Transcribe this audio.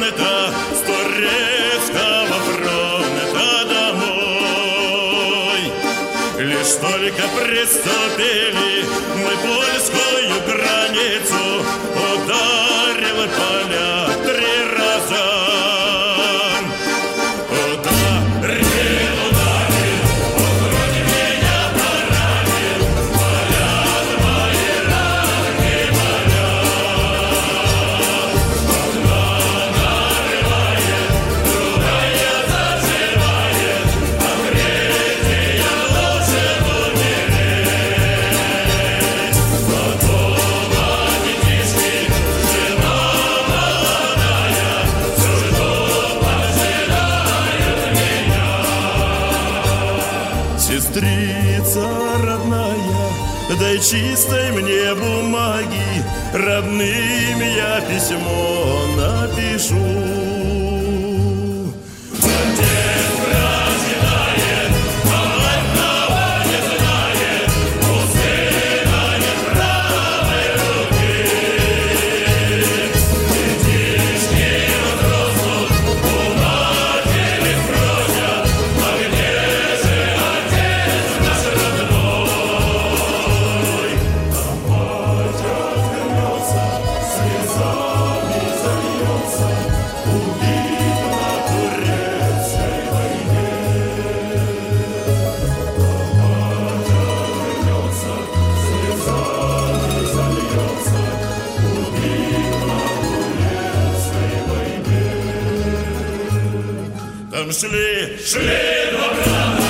фронта, с турецкого фронта домой. Лишь только приступили мы польскую границу, ударил поля 3 раза. Сестрица родная, дай чистой мне бумаги, родным я письмо напишу. Там шли 2 брата.